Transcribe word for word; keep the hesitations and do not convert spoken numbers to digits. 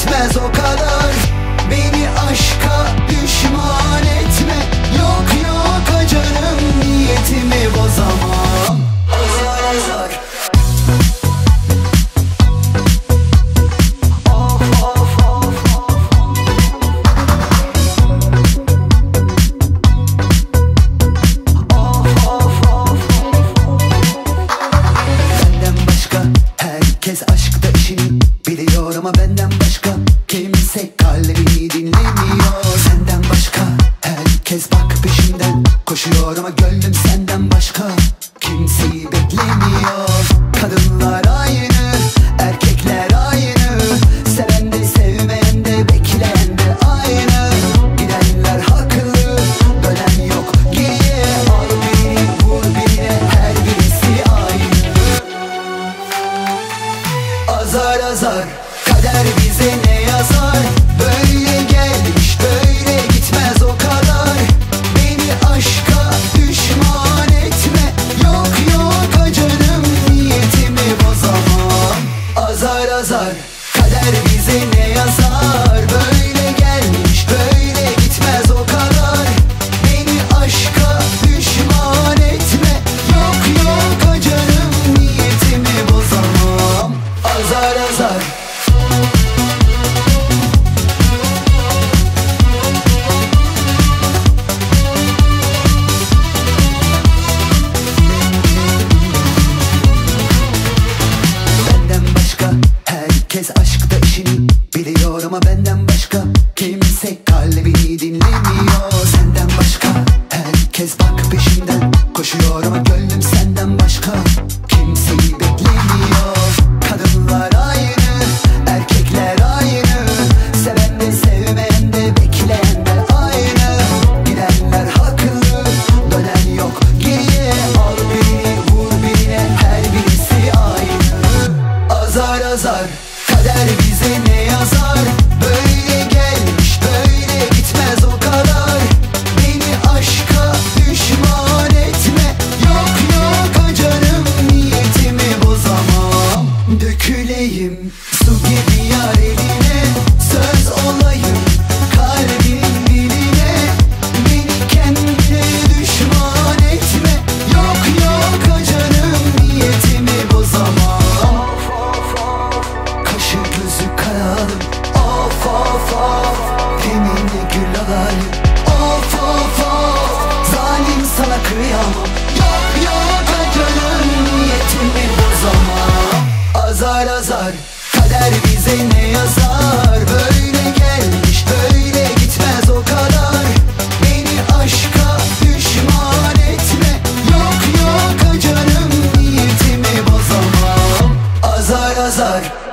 gitmez o kadar. Beni aşka düşman etme. Yok yok acarım, niyetimi bozamam. Azar azar. Herkes aşkta işini biliyor ama benden başka kimse kalbini dinlemiyor. Senden başka herkes bak peşimden koşuyor ama gönlüm senden başka kimseyi beklemiyor. Kadınlar aynı, erkekler aynı, seven de sevmeyen de bekleyen de aynı. Gidenler haklı, dönen yok geriye. Al beni vur birine, her birisi aynı. Azar azar, kader bize ne yazar? Böyle gelmiş böyle gitmez o kadar. Beni aşka düşman etme. Yok yok acarım, niyetimi bozamam. Azar azar, kader bize ne yazar? Böyle gelmiş böyle gitmez o kadar. Beni aşka düşman etme. Yok yok acarım, niyetimi bozamam. Azar azar. Benden başka herkes aşkta işini biliyor ama benden başka kimse kalbini dinlemiyor. Senden başka herkes bak peşimden koşuyor ama gönlüm senden başka kimseyi beklemiyor. Kadınlar aynı, erkekler aynı, seven de sevmeyen de bekleyen de aynı. Gidenler haklı, dönen yok geriye. Al beni vur birine, her birisi aynı. Azar azar, kader bize ne yazar? Böyle gelmiş böyle gitmez o kadar. Beni aşka düşman etme. Yok yok acarım, niyetimi bozamam. Döküleyim su gibi yar eline, söz olayım kalbinin diline. Beni kendine düşman etme. Yok yok acarım, niyetimi bozamam. Kaşı gözü kararım, of of of, yeminle gül alayım. Of of of, zalim sana kıyamam. Yok yok acarım, niyetimi bozamam. Azar azar, kader bize ne yazar? Böyle gelmiş böyle gitmez o kadar. Beni aşka düşman etme. Yok yok acarım, niyetimi bozamam. Azar azar.